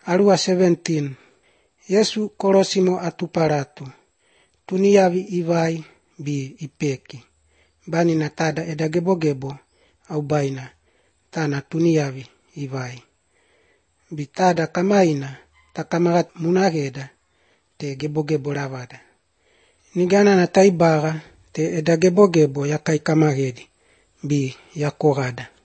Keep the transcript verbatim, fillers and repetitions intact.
Alua seventeen. Yesu korosimo atuparatu. Tuniavi ivai bi ipeki. Bani na tada eda gebo-gebo au baina tana tuniavi ivai. Bitada kamaina takamarat munageda te gebo-gebo lavada. Nigana na taibaga te eda gebo-gebo yakai kamagedi bi yakorada.